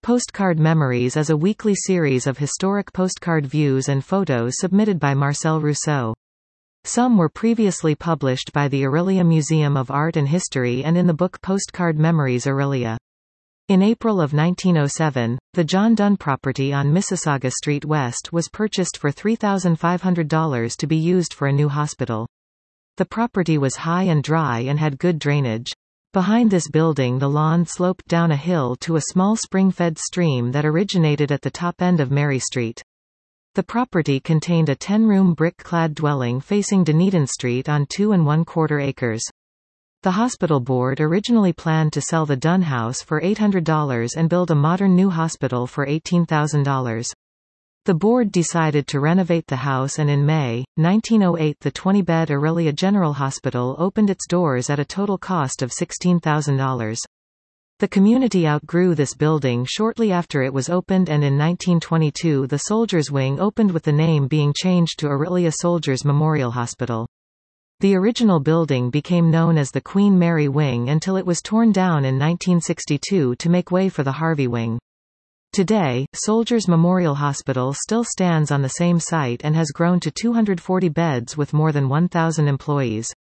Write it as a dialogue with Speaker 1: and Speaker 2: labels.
Speaker 1: Postcard Memories is a weekly series of historic postcard views and photos submitted by Marcel Rousseau. Some were previously published by the Orillia Museum of Art and History and in the book Postcard Memories Orillia. In April of 1907, the John Dunn property on Mississauga Street West was purchased for $3,500 to be used for a new hospital. The property was high and dry and had good drainage. Behind this building the lawn sloped down a hill to a small spring-fed stream that originated at the top end of Mary Street. The property contained a 10-room brick-clad dwelling facing Dunedin Street on 2 1/4 acres. The hospital board originally planned to sell the Dunn House for $800 and build a modern new hospital for $18,000. The board decided to renovate the house, and in May, 1908 the 20-bed Orillia General Hospital opened its doors at a total cost of $16,000. The community outgrew this building shortly after it was opened, and in 1922 the Soldiers Wing opened with the name being changed to Orillia Soldiers Memorial Hospital. The original building became known as the Queen Mary Wing until it was torn down in 1962 to make way for the Harvey Wing. Today, Soldiers Memorial Hospital still stands on the same site and has grown to 240 beds with more than 1,000 employees.